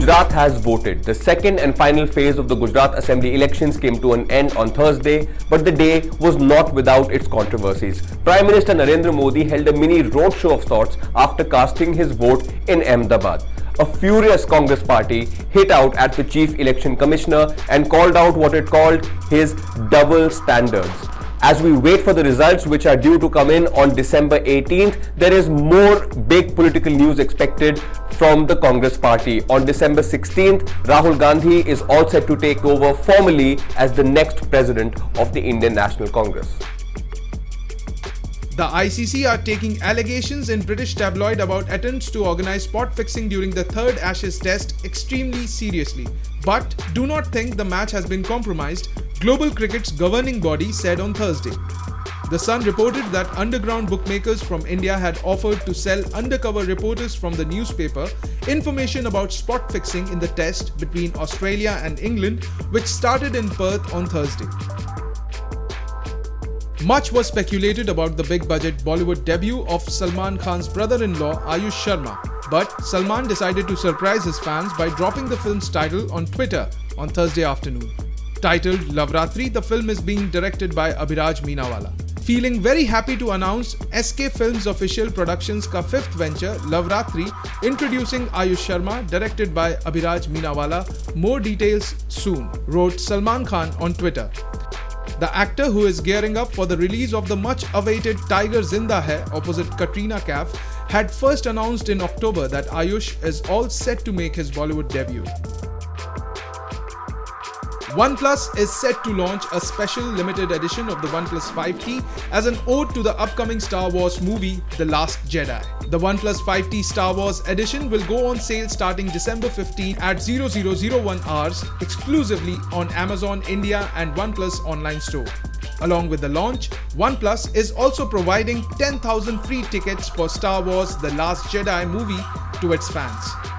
Gujarat has voted. The second and final phase of the Gujarat Assembly elections came to an end on Thursday, but the day was not without its controversies. Prime Minister Narendra Modi held a mini roadshow of sorts after casting his vote in Ahmedabad. A furious Congress party hit out at the Chief Election Commissioner and called out what it called his double standards. As we wait for the results, which are due to come in on December 18th, there is more big political news expected from the Congress party. On December 16th, Rahul Gandhi is all set to take over formally as the next president of the Indian National Congress. The ICC are taking allegations in British tabloid about attempts to organize spot fixing during the third Ashes Test extremely seriously. But do not think the match has been compromised, Global Cricket's governing body said on Thursday. The Sun reported that underground bookmakers from India had offered to sell undercover reporters from the newspaper information about spot fixing in the test between Australia and England, which started in Perth on Thursday. Much was speculated about the big-budget Bollywood debut of Salman Khan's brother-in-law Ayush Sharma, but Salman decided to surprise his fans by dropping the film's title on Twitter on Thursday afternoon. Titled Lavratri, the film is being directed by Abhiraj Meenawala. Feeling very happy to announce SK Films official productions ka fifth venture, Lavratri, introducing Ayush Sharma, directed by Abhiraj Meenawala. More details soon, wrote Salman Khan on Twitter. The actor, who is gearing up for the release of the much-awaited Tiger Zinda Hai opposite Katrina Kaif, had first announced in October that Ayush is all set to make his Bollywood debut. OnePlus is set to launch a special limited edition of the OnePlus 5T as an ode to the upcoming Star Wars movie, The Last Jedi. The OnePlus 5T Star Wars edition will go on sale starting December 15 at 0001 hours exclusively on Amazon India and OnePlus online store. Along with the launch, OnePlus is also providing 10,000 free tickets for Star Wars The Last Jedi movie to its fans.